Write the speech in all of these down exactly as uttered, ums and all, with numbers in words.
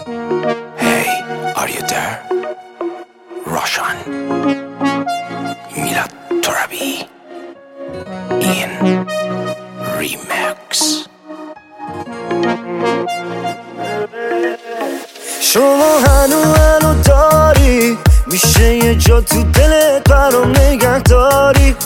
Hey, are you there? Roshan میلاد ترابی این ریمکس. شما هنو هنو داری میشه یه جا تو دلت برام نگه داری،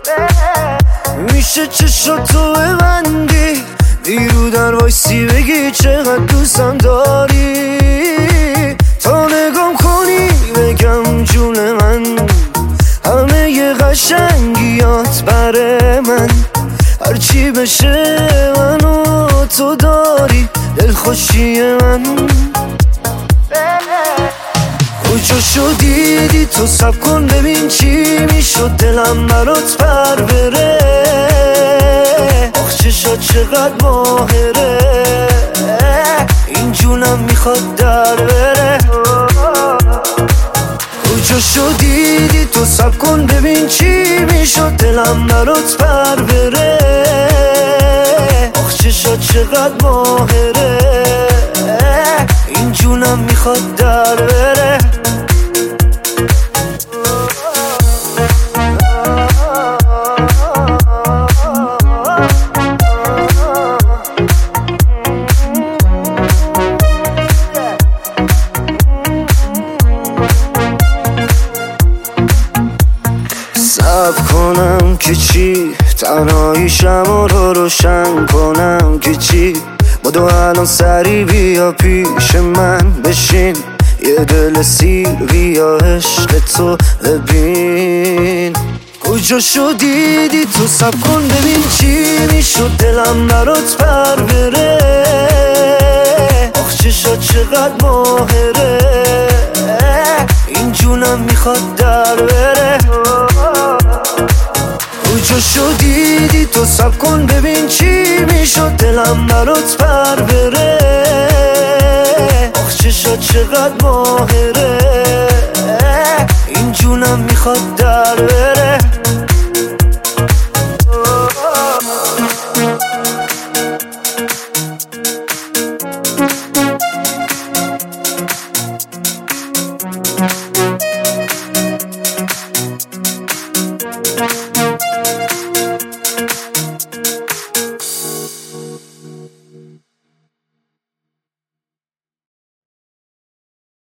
میشه چشاتو ببندی دیرو در وایسی بگی چقدر دوستم داری، تا نگام کنی بگم جون من همه ی قشنگیات بره من، هرچی بشه منو تو داری دلخوشی من. کجا شدیدی تو سب کن ببین چی میشد دلم برات پر بره، آخ چشات چقدر ماهره این جونم میخواد در بره. کجا شدیدی تو سب کن ببین چی میشد دلم برات پر بره، آخ چشات چقدر ماهره این جونم میخواد در بره. صبر کنم که چی تنهایی شما رو روشن کنم که چی، بدو الان سری بیا پیش من بشین یه دل سیر بیا عشق تو ببین. کجا شدیدی تو سب کن ببین چی میشد دلم برات پر بره، آخ چشات چقدر ماهره این جونم میخواد در بره. کجا شدیدی تو سب کن ببین چی میشد دلم برات پر بره، آخ چشات چقدر ماهره این جونم میخواد در بره.